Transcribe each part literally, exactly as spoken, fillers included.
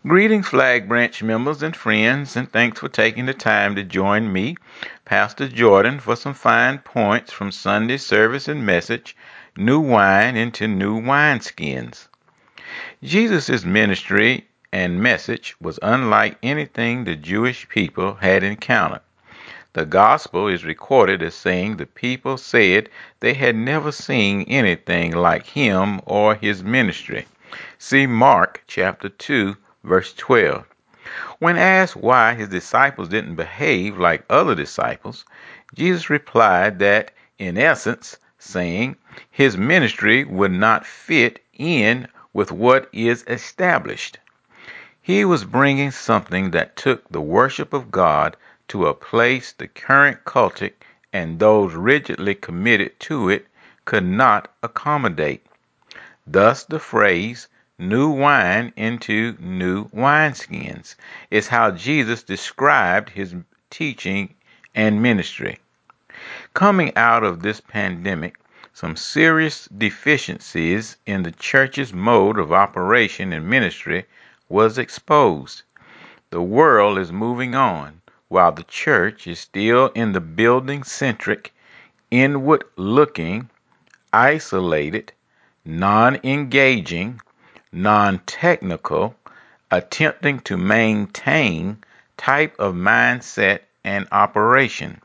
Greetings, Flag Branch members and friends, and thanks for taking the time to join me, Pastor Jordan, for some fine points from Sunday service and message, New Wine into New Wineskins. Jesus' ministry and message was unlike anything the Jewish people had encountered. The gospel is recorded as saying the people said they had never seen anything like him or his ministry. See Mark chapter two, verse twelve. When asked why his disciples didn't behave like other disciples, Jesus replied that, in essence, saying his ministry would not fit in with what is established. He was bringing something that took the worship of God to a place the current cultic and those rigidly committed to it could not accommodate. Thus the phrase, new wine into new wineskins, is how Jesus described his teaching and ministry. Coming out of this pandemic, some serious deficiencies in the church's mode of operation and ministry was exposed. The world is moving on, while the church is still in the building-centric, inward-looking, isolated, non-engaging, non-technical, attempting to maintain type of mindset and operation.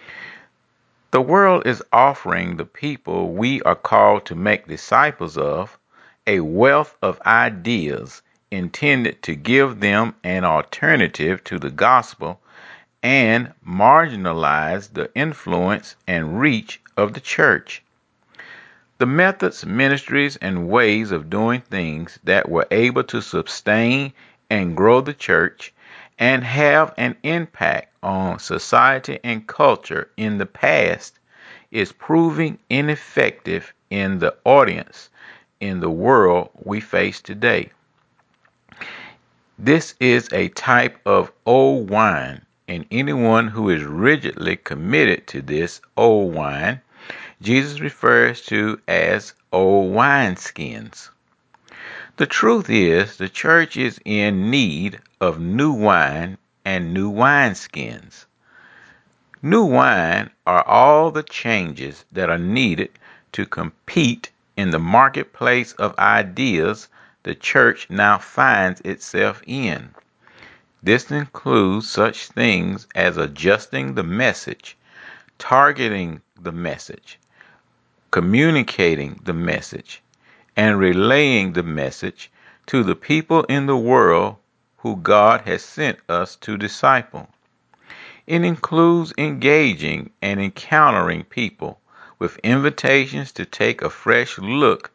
The world is offering the people we are called to make disciples of a wealth of ideas intended to give them an alternative to the gospel and marginalize the influence and reach of the church. The methods, ministries, and ways of doing things that were able to sustain and grow the church and have an impact on society and culture in the past is proving ineffective in the audience in the world we face today. This is a type of old wine, and anyone who is rigidly committed to this old wine, Jesus refers to as old wineskins. The truth is, the church is in need of new wine and new wineskins. New wine are all the changes that are needed to compete in the marketplace of ideas the church now finds itself in. This includes such things as adjusting the message, targeting the message, communicating the message, and relaying the message to the people in the world who God has sent us to disciple. It includes engaging and encountering people with invitations to take a fresh look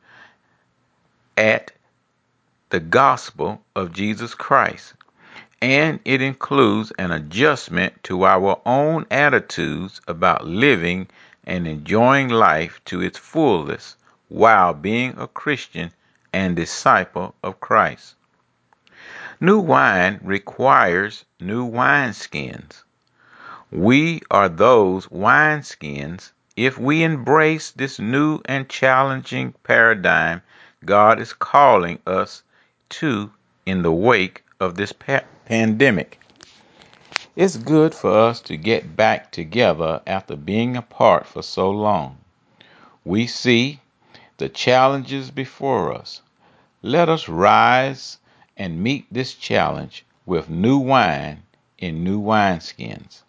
at the gospel of Jesus Christ. And it includes an adjustment to our own attitudes about living and enjoying life to its fullest while being a Christian and disciple of Christ. New wine requires new wineskins. We are those wineskins if we embrace this new and challenging paradigm God is calling us to in the wake of this pa- pandemic. It's good for us to get back together after being apart for so long. We see the challenges before us. Let us rise and meet this challenge with new wine in new wineskins.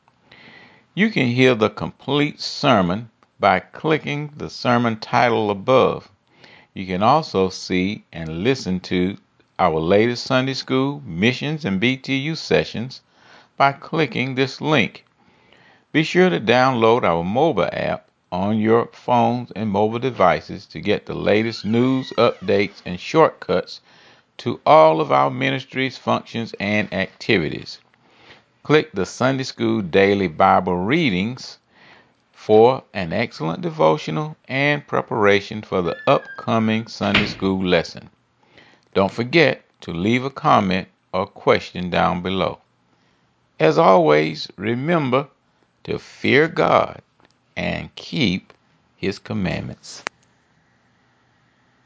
You can hear the complete sermon by clicking the sermon title above. You can also see and listen to our latest Sunday School, Missions, and B T U sessions by clicking this link. Be sure to download our mobile app on your phones and mobile devices to get the latest news, updates, and shortcuts to all of our ministries, functions, and activities. Click the Sunday School Daily Bible Readings for an excellent devotional and preparation for the upcoming Sunday School lesson. Don't forget to leave a comment or question down below. As always, remember to fear God and keep His commandments.